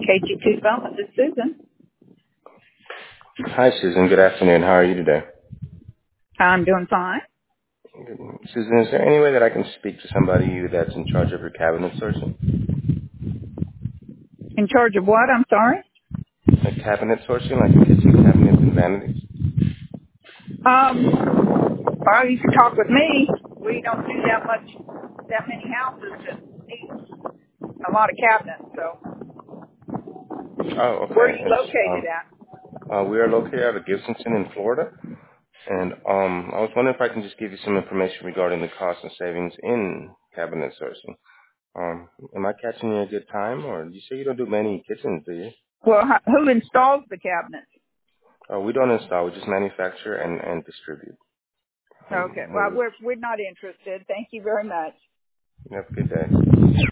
KG2 Phone, this is Susan. Hi, Susan. Good afternoon. How are you today? I'm doing fine. Susan, is there any way that I can speak to somebody that's in charge of your cabinet sourcing? In charge of what? I'm sorry? Like cabinet sourcing, like kitchen cabinets and vanities? Well, you can talk with me. We don't do that many houses that need a lot of cabinets, so. Oh, Where are okay. you located at? We are located out of Gibsonton in Florida. And I was wondering if I can just give you some information regarding the cost and savings in cabinet sourcing. Am I catching you at a good time? Or you say you don't do many kitchens, do you? Well, who installs the cabinets? We don't install. We just manufacture and distribute. Okay, well, we're not interested. Thank you very much. You have a good day.